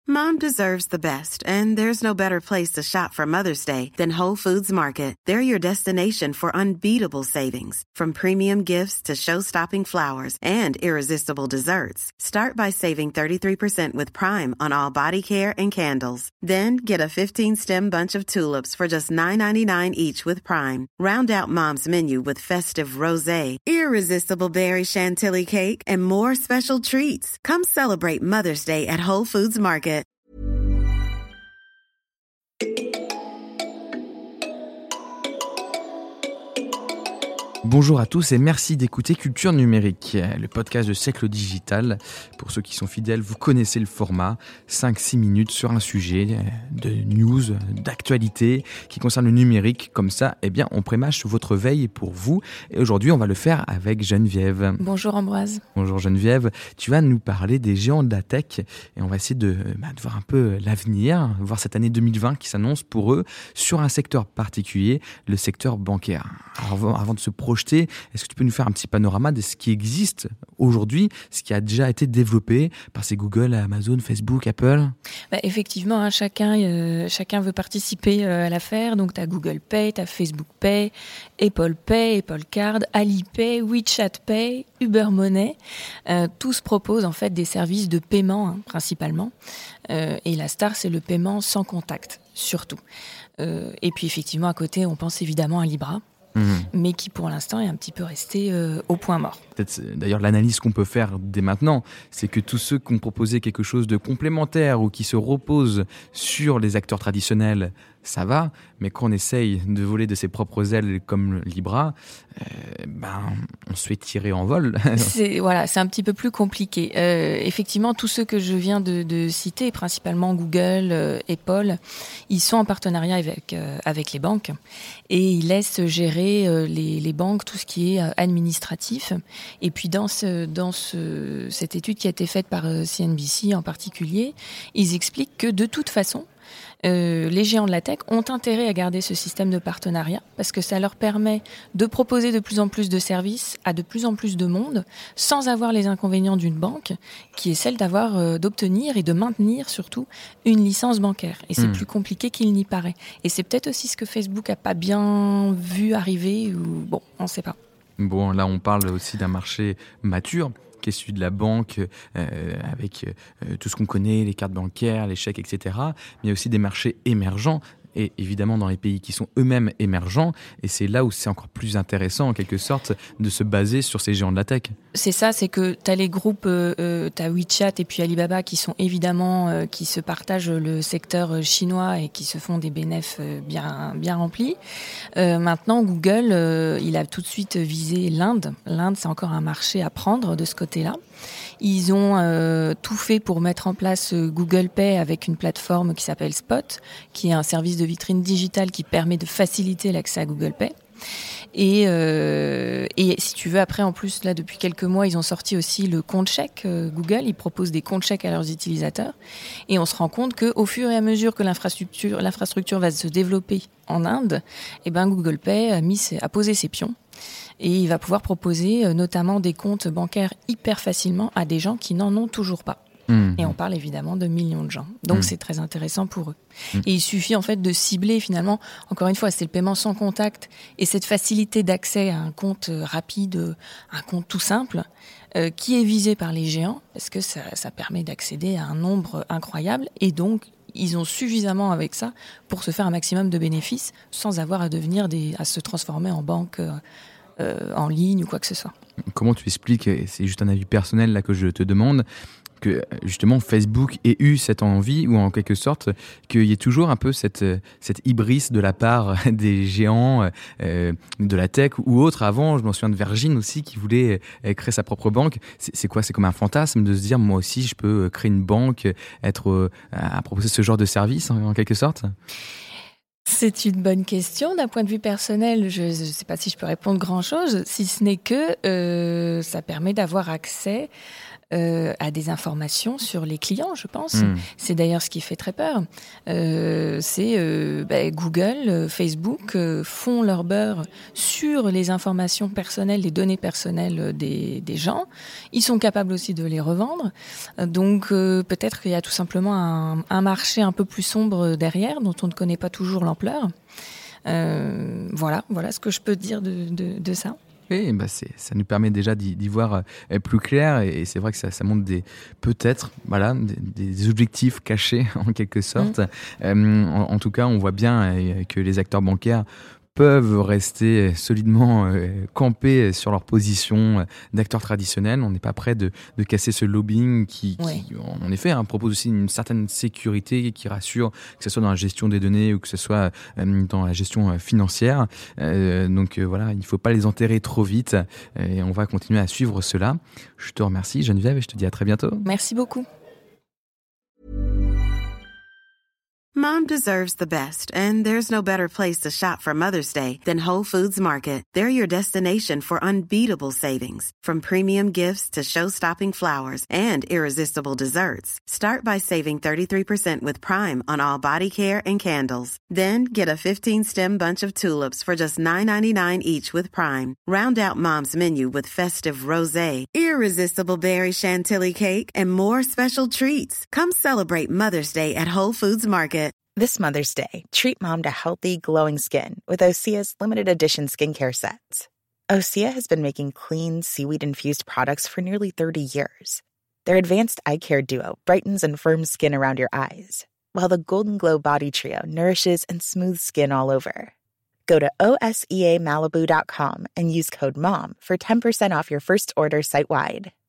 Mom deserves the best, and there's no better place to shop for Mother's Day than Whole Foods Market. They're your destination for unbeatable savings, from premium gifts to show-stopping flowers and irresistible desserts. Start by saving 33% with Prime on all body care and candles. Then get a 15-stem bunch of tulips for just $9.99 each with Prime. Round out Mom's menu with festive rosé, irresistible berry chantilly cake, and more special treats. Come celebrate Mother's Day at Whole Foods Market. Bonjour à tous et merci d'écouter Culture Numérique, le podcast de Siècle Digital. Pour ceux qui sont fidèles, vous connaissez le format, 5-6 minutes sur un sujet de news, d'actualité qui concerne le numérique. Comme ça, on prémâche votre veille pour vous. Et aujourd'hui, on va le faire avec Geneviève. Bonjour Ambroise. Bonjour Geneviève. Tu vas nous parler des géants de la tech et on va essayer de voir un peu l'avenir, voir cette année 2020 qui s'annonce pour eux sur un secteur particulier, le secteur bancaire. Alors, avant de se projeter, est-ce que tu peux nous faire un petit panorama de ce qui existe aujourd'hui, ce qui a déjà été développé par ces Google, Amazon, Facebook, Apple ? Effectivement, chacun veut participer à l'affaire. Donc, tu as Google Pay, tu as Facebook Pay, Apple Pay, Apple Card, Alipay, WeChat Pay, Uber Money. Tous proposent en fait des services de paiement principalement. Et la star, c'est le paiement sans contact, surtout. Et puis, effectivement, à côté, on pense évidemment à Libra. Mais qui pour l'instant est un petit peu resté au point mort. Peut-être, d'ailleurs, l'analyse qu'on peut faire dès maintenant, c'est que tous ceux qui ont proposé quelque chose de complémentaire ou qui se reposent sur les acteurs traditionnels, ça va, mais quand on essaye de voler de ses propres ailes comme Libra, on se fait tirer en vol. C'est un petit peu plus compliqué. Effectivement, tous ceux que je viens de citer, principalement Google, Apple, ils sont en partenariat avec les banques et ils laissent gérer les banques tout ce qui est administratif. Et puis dans cette étude qui a été faite par CNBC en particulier, ils expliquent que de toute façon, les géants de la tech ont intérêt à garder ce système de partenariat parce que ça leur permet de proposer de plus en plus de services à de plus en plus de monde sans avoir les inconvénients d'une banque qui est celle d'obtenir et de maintenir surtout une licence bancaire. Et c'est plus compliqué qu'il n'y paraît. Et c'est peut-être aussi ce que Facebook a pas bien vu arriver ou on ne sait pas. Bon, là on parle aussi d'un marché mature qui est celui de la banque, avec tout ce qu'on connaît, les cartes bancaires, les chèques, etc. Mais il y a aussi des marchés émergents, et évidemment dans les pays qui sont eux-mêmes émergents, et c'est là où c'est encore plus intéressant, en quelque sorte, de se baser sur ces géants de la tech. C'est ça, c'est que tu as les groupes, tu as WeChat et puis Alibaba qui sont évidemment, qui se partagent le secteur chinois et qui se font des bénéfices bien remplis. Maintenant, Google, il a tout de suite visé l'Inde. L'Inde, c'est encore un marché à prendre de ce côté-là. Ils ont tout fait pour mettre en place Google Pay avec une plateforme qui s'appelle Spot, qui est un service de vitrine digitale qui permet de faciliter l'accès à Google Pay. Et si tu veux, après, en plus, là, depuis quelques mois, ils ont sorti aussi le compte chèque Google. Ils proposent des comptes chèques à leurs utilisateurs. Et on se rend compte qu'au fur et à mesure que l'infrastructure va se développer en Inde, Google Pay a posé ses pions. Et il va pouvoir proposer notamment des comptes bancaires hyper facilement à des gens qui n'en ont toujours pas. Et on parle évidemment de millions de gens. Donc c'est très intéressant pour eux. Et il suffit en fait de cibler finalement, encore une fois, c'est le paiement sans contact et cette facilité d'accès à un compte rapide, un compte tout simple, qui est visé par les géants parce que ça permet d'accéder à un nombre incroyable et donc ils ont suffisamment avec ça pour se faire un maximum de bénéfices sans avoir à se transformer en banque en ligne ou quoi que ce soit. Comment tu expliques, et c'est juste un avis personnel là que je te demande, que justement Facebook ait eu cette envie, ou en quelque sorte qu'il y ait toujours un peu cette hybris de la part des géants de la tech ou autres. Avant, je m'en souviens de Virgin aussi qui voulait créer sa propre banque. C'est quoi ? C'est comme un fantasme de se dire moi aussi je peux créer une banque, être à proposer ce genre de service en quelque sorte ? C'est une bonne question. D'un point de vue personnel, je ne sais pas si je peux répondre grand-chose, si ce n'est que ça permet d'avoir accès a des informations sur les clients, je pense. C'est d'ailleurs ce qui fait très peur. Google, Facebook font leur beurre sur les informations personnelles, les données personnelles des gens. Ils sont capables aussi de les revendre. Donc peut-être qu'il y a tout simplement un marché un peu plus sombre derrière, dont on ne connaît pas toujours l'ampleur. Voilà ce que je peux dire de ça. Oui, ça nous permet déjà d'y voir plus clair, et c'est vrai que ça montre peut-être des objectifs cachés en quelque sorte. En tout cas, on voit bien que les acteurs bancaires peuvent rester solidement campés sur leur position d'acteurs traditionnels. On n'est pas prêt de casser ce lobbying qui en effet, propose aussi une certaine sécurité qui rassure, que ce soit dans la gestion des données ou que ce soit dans la gestion financière. Donc il ne faut pas les enterrer trop vite, et on va continuer à suivre cela. Je te remercie Geneviève et je te dis à très bientôt. Merci beaucoup. Mom deserves the best, and there's no better place to shop for Mother's Day than Whole Foods Market. They're your destination for unbeatable savings, from premium gifts to show-stopping flowers and irresistible desserts. Start by saving 33% with Prime on all body care and candles. Then get a 15-stem bunch of tulips for just $9.99 each with Prime. Round out Mom's menu with festive rosé, irresistible berry chantilly cake, and more special treats. Come celebrate Mother's Day at Whole Foods Market. This Mother's Day, treat Mom to healthy, glowing skin with Osea's limited edition skincare sets. Osea has been making clean, seaweed-infused products for nearly 30 years. Their advanced eye care duo brightens and firms skin around your eyes, while the Golden Glow Body Trio nourishes and smooths skin all over. Go to OSEAMalibu.com and use code MOM for 10% off your first order site-wide.